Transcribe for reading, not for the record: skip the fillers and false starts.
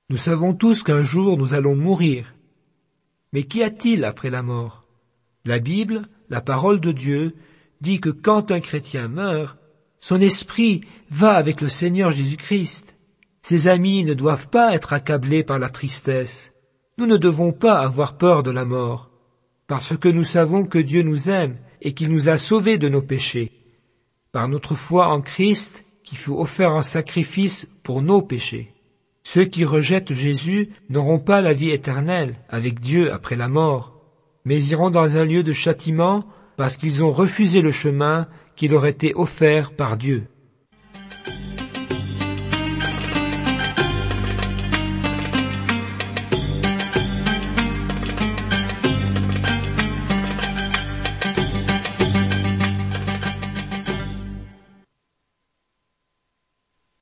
Nous savons tous qu'un jour nous allons mourir. Mais qu'y a-t-il après la mort? La Bible, la parole de Dieu, dit que quand un chrétien meurt, son esprit va avec le Seigneur Jésus-Christ. Ses amis ne doivent pas être accablés par la tristesse. Nous ne devons pas avoir peur de la mort, parce que nous savons que Dieu nous aime et qu'il nous a sauvés de nos péchés, par notre foi en Christ qui fut offert en sacrifice pour nos péchés. Ceux qui rejettent Jésus n'auront pas la vie éternelle avec Dieu après la mort, mais iront dans un lieu de châtiment parce qu'ils ont refusé le chemin qui leur était offert par Dieu.